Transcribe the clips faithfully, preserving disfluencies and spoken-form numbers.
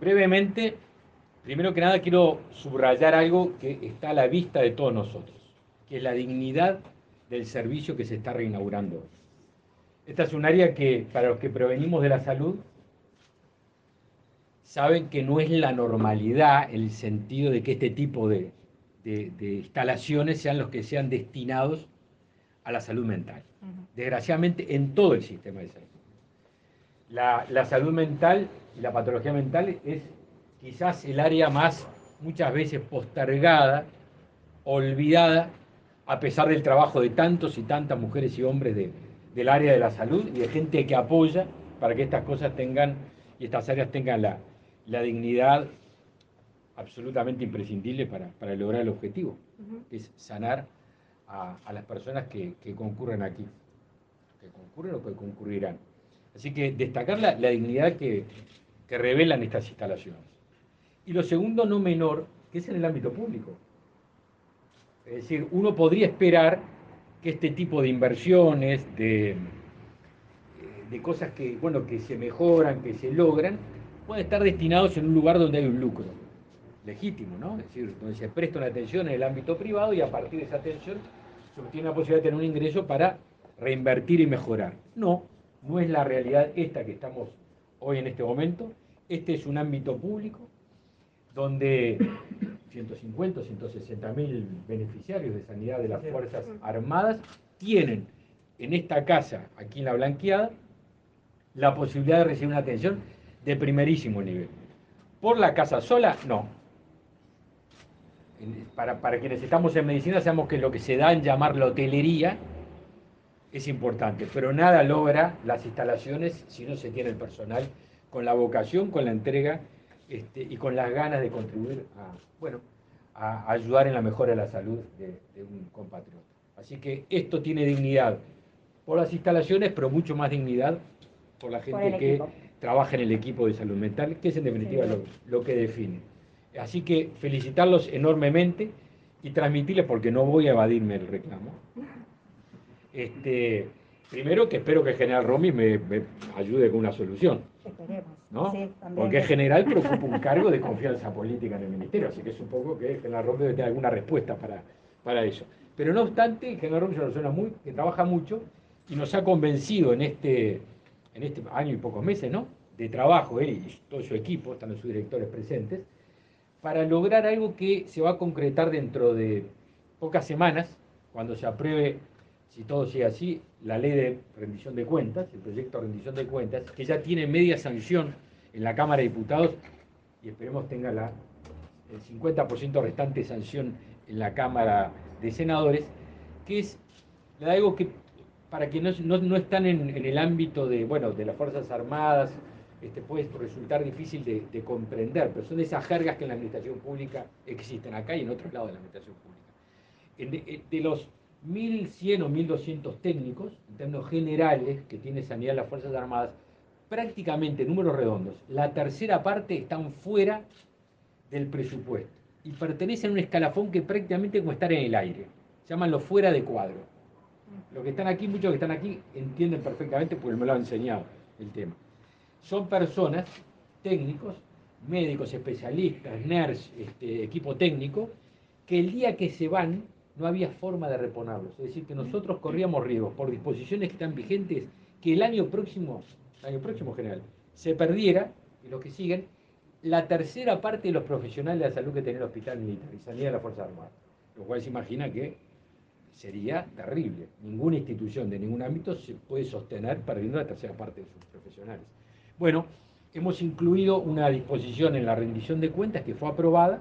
brevemente, primero que nada quiero subrayar algo que está a la vista de todos nosotros, que es la dignidad del servicio que se está reinaugurando hoy. Esta es un área que, para los que provenimos de la salud, saben que no es la normalidad el sentido de que este tipo de, de, de instalaciones sean los que sean destinados a la salud mental. Uh-huh. Desgraciadamente, en todo el sistema de salud. La, la salud mental y la patología mental es quizás el área más, muchas veces, postergada, olvidada, a pesar del trabajo de tantos y tantas mujeres y hombres de, del área de la salud y de gente que apoya para que estas cosas tengan, y estas áreas tengan la, la dignidad absolutamente imprescindible para, para lograr el objetivo, uh-huh. que es sanar a, a las personas que, que concurren aquí, que concurren o que concurrirán. Así que destacar la, la dignidad que, que revelan estas instalaciones. Y lo segundo, no menor, que es en el ámbito público. Es decir, uno podría esperar que este tipo de inversiones, de, de cosas que, bueno, que se mejoran, que se logran, puedan estar destinados en un lugar donde hay un lucro legítimo, ¿no? Es decir, donde se presta una atención en el ámbito privado y a partir de esa atención se obtiene la posibilidad de tener un ingreso para reinvertir y mejorar. No, no es la realidad esta que estamos hoy en este momento. Este es un ámbito público donde ciento cincuenta o ciento sesenta mil beneficiarios de sanidad de las Fuerzas Armadas tienen en esta casa, aquí en La Blanqueada, la posibilidad de recibir una atención de primerísimo nivel. ¿Por la casa sola? No. Para, para quienes estamos en medicina sabemos que lo que se da en llamar la hotelería es importante, pero nada logra las instalaciones si no se tiene el personal con la vocación, con la entrega este, y con las ganas de contribuir a, bueno, a ayudar en la mejora de la salud de, de un compatriota. Así que esto tiene dignidad por las instalaciones, pero mucho más dignidad por la gente por que trabaja en el equipo de salud mental, que es en definitiva sí, lo, lo que define. Así que felicitarlos enormemente y transmitirles, porque no voy a evadirme el reclamo, este, primero que espero que el general Romy me, me ayude con una solución. Esperemos. ¿No? Sí, porque el general preocupa un cargo de confianza política en el ministerio, así que supongo que el general Romy debe tener alguna respuesta para, para eso. Pero no obstante, el general Romy es una persona muy, que trabaja mucho y nos ha convencido en este, en este año y pocos meses, ¿no?, de trabajo, él y todo su equipo, están sus directores presentes, para lograr algo que se va a concretar dentro de pocas semanas, cuando se apruebe, si todo sigue así, la ley de rendición de cuentas, el proyecto de rendición de cuentas, que ya tiene media sanción en la Cámara de Diputados y esperemos tenga la, el cincuenta por ciento restante sanción en la Cámara de Senadores, que es algo que, para quienes no, no, no están en, en el ámbito de, bueno, de las Fuerzas Armadas, este, puede resultar difícil de, de comprender, pero son de esas jergas que en la administración pública existen acá y en otros lados de la administración pública. De, de los mil cien o mil doscientos técnicos, en términos generales, que tiene sanidad las Fuerzas Armadas, prácticamente, números redondos, la tercera parte están fuera del presupuesto y pertenecen a un escalafón que prácticamente es como estar en el aire. Se llaman los fuera de cuadro. Los que están aquí, muchos que están aquí, entienden perfectamente porque me lo han enseñado el tema. Son personas, técnicos, médicos, especialistas, nurse, este, equipo técnico, que el día que se van no había forma de reponerlos. Es decir, que nosotros corríamos riesgos por disposiciones que están vigentes, que el año próximo, el año próximo general, se perdiera, y los que siguen, la tercera parte de los profesionales de la salud que tiene el hospital militar y sanidad de la Fuerza Armada. Lo cual se imagina que sería terrible. Ninguna institución de ningún ámbito se puede sostener perdiendo la tercera parte de sus profesionales. Bueno, hemos incluido una disposición en la rendición de cuentas que fue aprobada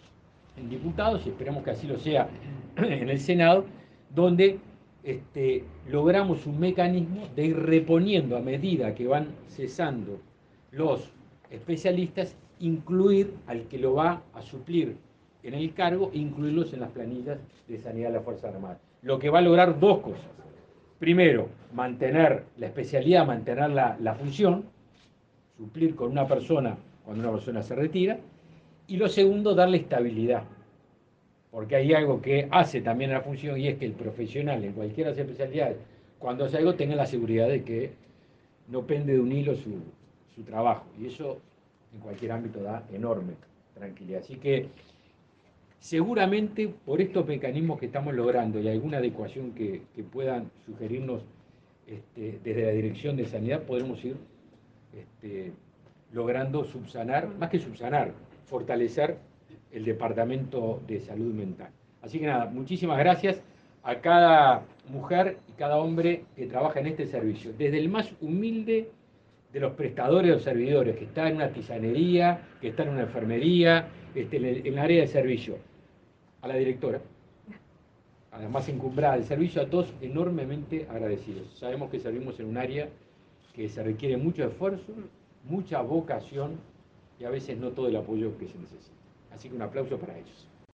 en diputados y esperamos que así lo sea en el Senado, donde este, logramos un mecanismo de ir reponiendo a medida que van cesando los especialistas, incluir al que lo va a suplir en el cargo, incluirlos en las planillas de sanidad de la Fuerza Armada. Lo que va a lograr dos cosas. Primero, mantener la especialidad, mantener la, la función, suplir con una persona cuando una persona se retira, y lo segundo, darle estabilidad. Porque hay algo que hace también la función y es que el profesional en cualquiera de las especialidades, cuando hace algo, tenga la seguridad de que no pende de un hilo su, su trabajo. Y eso en cualquier ámbito da enorme tranquilidad. Así que seguramente por estos mecanismos que estamos logrando y alguna adecuación que, que puedan sugerirnos este, desde la Dirección de Sanidad, podremos ir este, logrando subsanar, más que subsanar, fortalecer el Departamento de Salud Mental. Así que nada, muchísimas gracias a cada mujer y cada hombre que trabaja en este servicio, desde el más humilde de los prestadores o servidores, que está en una tisanería, que está en una enfermería, este, en el, en el área de servicio, a la directora, a la más encumbrada del servicio, a todos enormemente agradecidos. Sabemos que servimos en un área que se requiere mucho esfuerzo, mucha vocación y a veces no todo el apoyo que se necesita. Así que un aplauso para ellos.